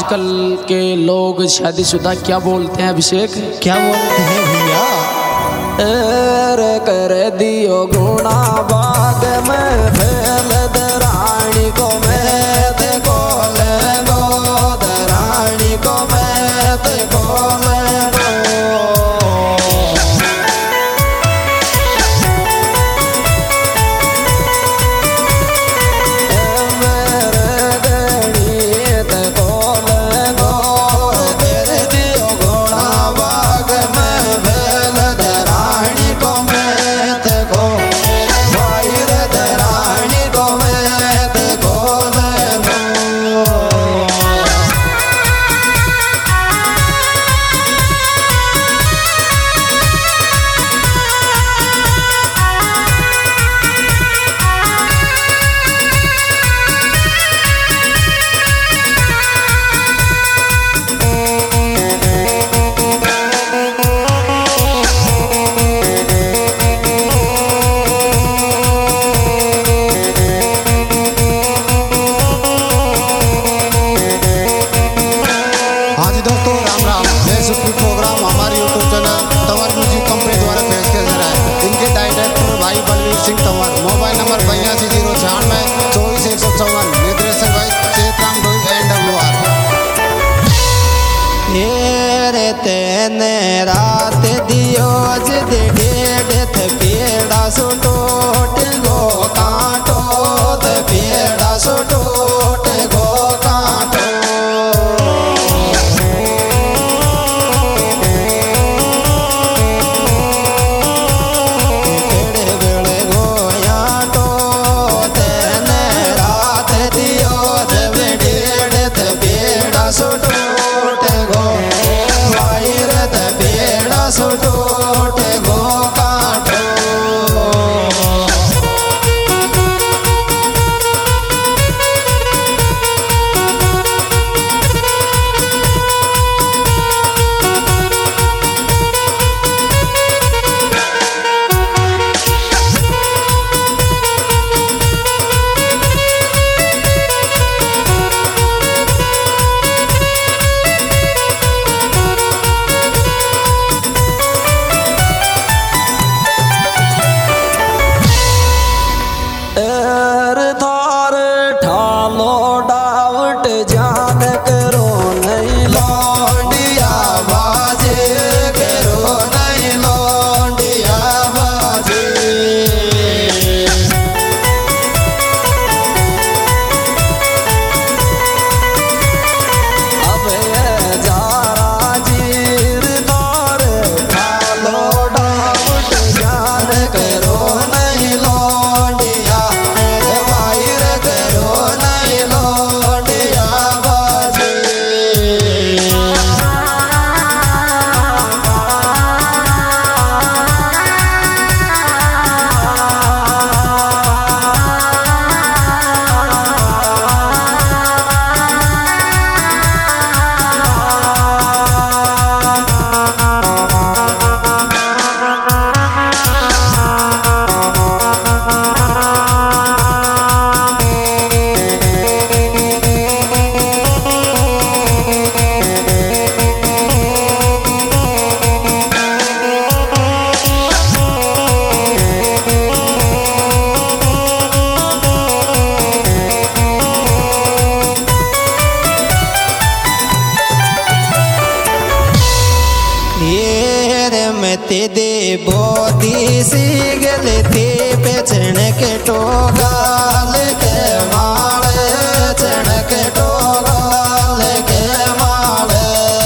आजकल के लोग शादीशुदा क्या बोलते हैं अभिषेक? क्या बोलते हैं भैया? कर दियो गुणा बाग में फैल दरानी को मैं ते कोले गो, दरानी को मैं ते कोले गो। मोबाइल नंबर 8206944154 निर्देशक भाई चेतराम डोई NWR। रे तेने रात दियो दे डेढ़ थे पेड़ा सुटोट गो काटो ते पेड़ा सुटोट गो काटो। ते दे बोधी सी गलती पे चढ़ के टोगाल के माले चढ़ के टोगाल के माले।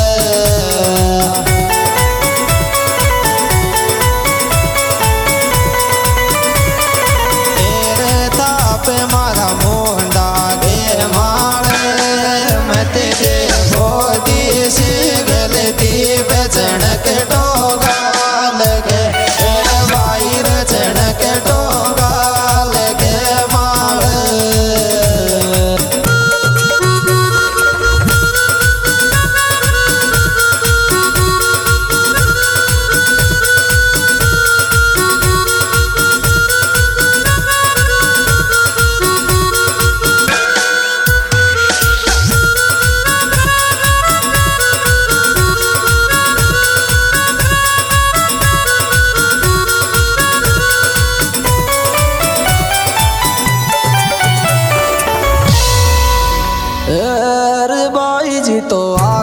तेरे ताप मारा मोहंडा गे माले मैं ते दे बोधी सी गलती पे चढ़ के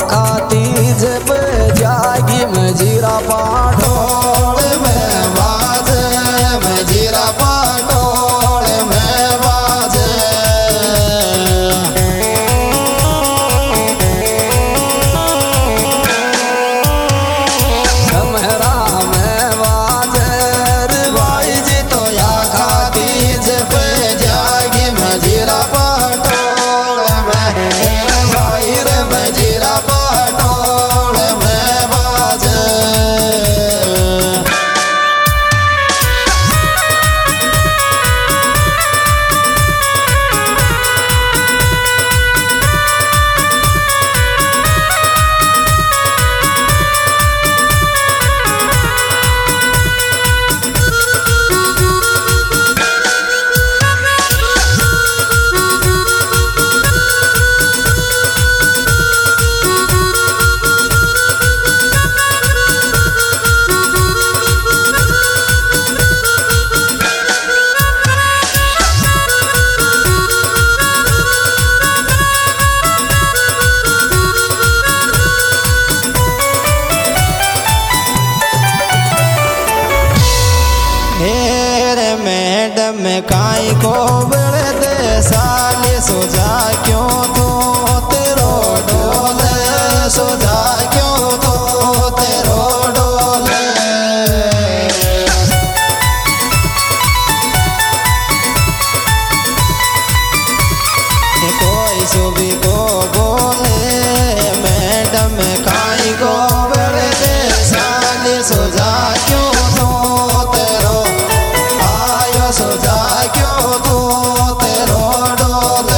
खाती जब जागी मजीरा पाटोल में बाजे मजीरा पाटोल में बाजे कमरा में बाजे रे भाई जी तो या खाती जब जागी मजीरा पाटोल में भाई रे मजीरा पाटोल में बाजे हेरे मैडम काई को बड़े दे साले सोजा क्यों तो तेरो डोले सोजा क्यों तो तेरो डोले कोई सुबह को बोले मैडम काई को बड़े दे साले सोजा क्यों तो तेरो आयो सोजा क्यों तो तेरो डोले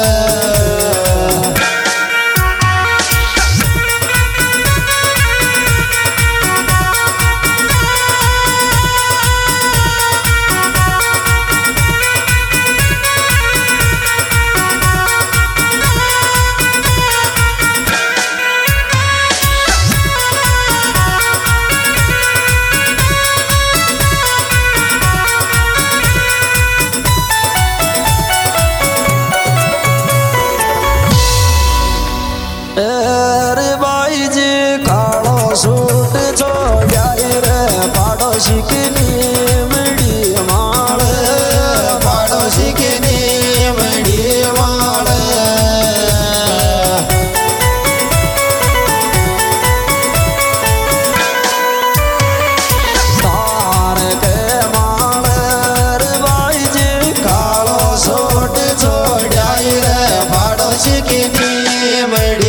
रे भाई जी कालो सूट छोड़ा रे पाड़ोशी की नीमड़ी माल पाड़ोशी की नीमड़ी माल तार के माल रे भाई जी कालो सूट छोड़ा रे पाड़ोशी की नीमड़ी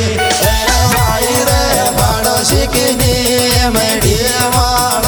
शिकनी मड़ी माल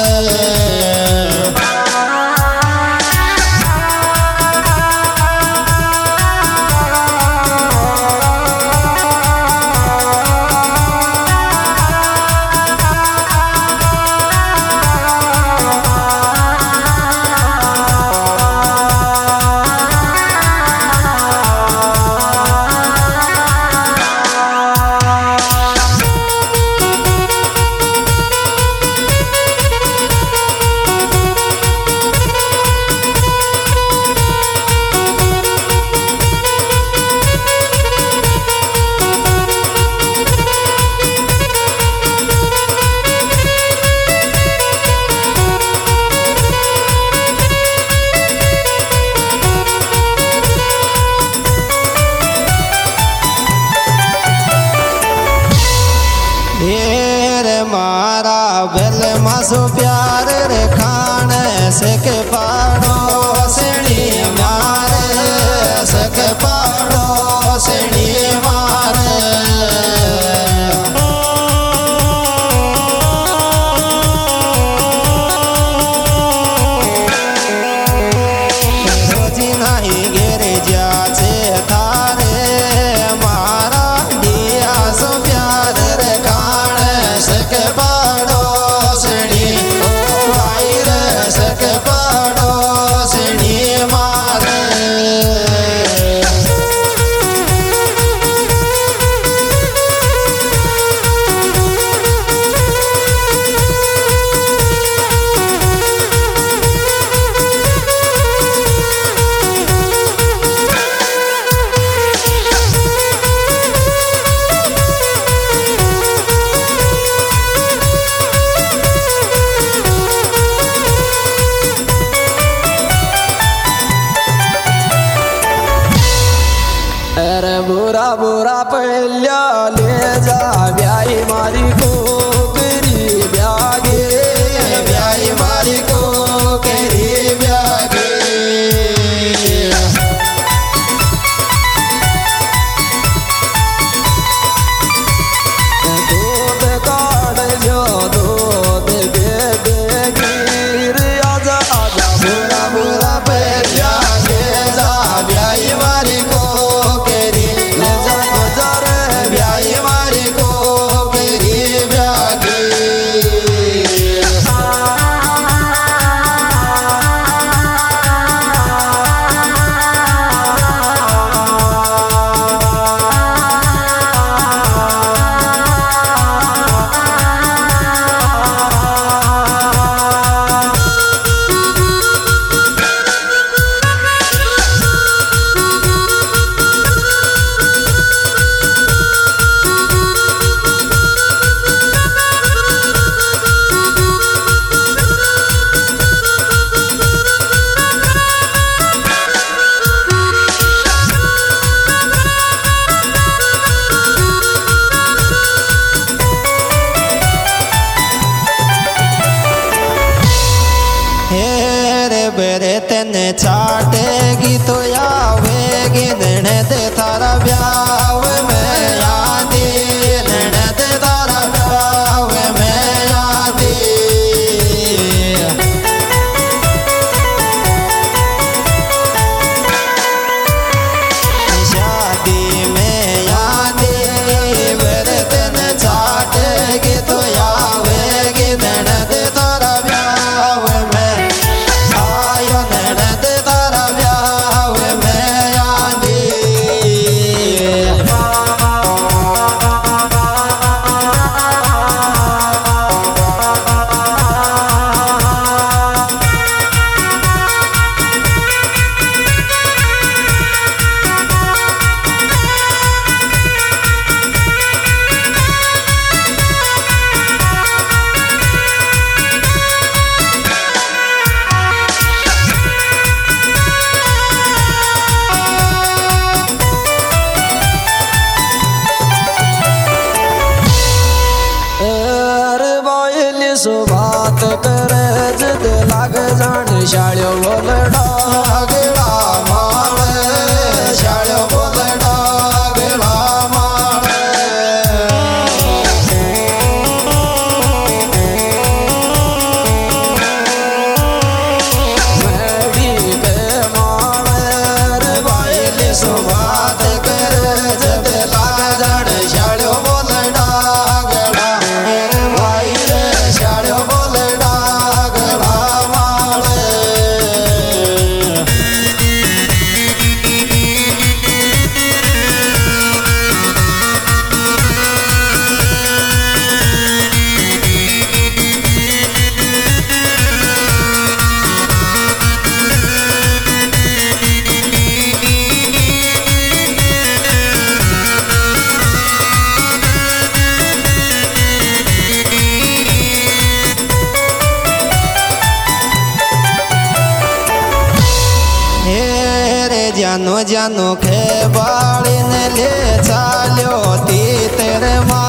ढेर मारा बेल मासो प्यार रे खाने से के पाड़ो सेणी मारे से के पाड़ो सेणी मारे रोजी नहीं गिर जाचे थारे मारा दिया सो प्यार रे सके पाड़ो सड़ी भाई रे सके पाड़ो जा ब्याई मारी कोकरी ब्यागे ब्याई मारी कोकरी ब्यागे दूध काढ़ जो दूध बेबे गिर आजा आजा बुरा बुरा पे जागे जा ब्याई मारी कोकरी ले जा जा रे ब्याई मारी कोकरी ब्यागे बेरे तेने छाटेगी तो आवेगी नैन दे थारा ब्याव में यादी नैन दे थारा ब्याव में यादी शादी में यादी बेरे तेने छाटेगी तो आवेगी नैन दे थारा ब्याव में सो बात करे जद लाग जान शाळ्यो बोलडा गेला माळे शाळ्यो बोलडा गेला माळे मेडी के माळे रे बायली सो बात करे जद लाग जान शाळ्यो बोलडा गेला जानो जानो खे बाड़ी ने ले चालो ती तेरे माँ